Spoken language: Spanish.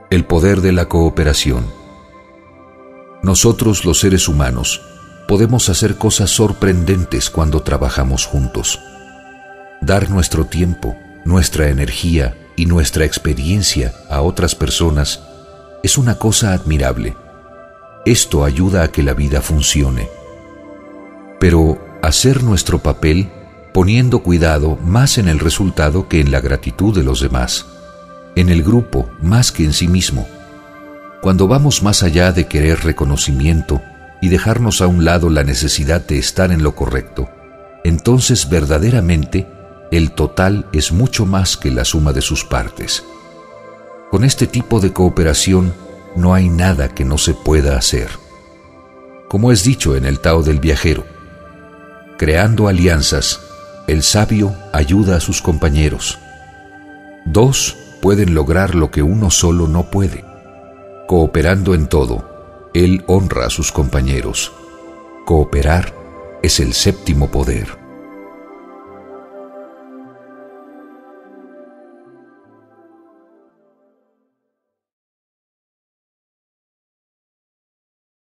El poder de la cooperación. Nosotros, los seres humanos, podemos hacer cosas sorprendentes cuando trabajamos juntos. Dar nuestro tiempo, nuestra energía y nuestra experiencia a otras personas es una cosa admirable. Esto ayuda a que la vida funcione. Pero hacer nuestro papel poniendo cuidado más en el resultado que en la gratitud de los demás, en el grupo más que en sí mismo. Cuando vamos más allá de querer reconocimiento y dejarnos a un lado la necesidad de estar en lo correcto, entonces verdaderamente el total es mucho más que la suma de sus partes. Con este tipo de cooperación no hay nada que no se pueda hacer. Como es dicho en el Tao del Viajero, creando alianzas, el sabio ayuda a sus compañeros. Dos pueden lograr lo que uno solo no puede. Cooperando en todo, él honra a sus compañeros. Cooperar es el séptimo poder.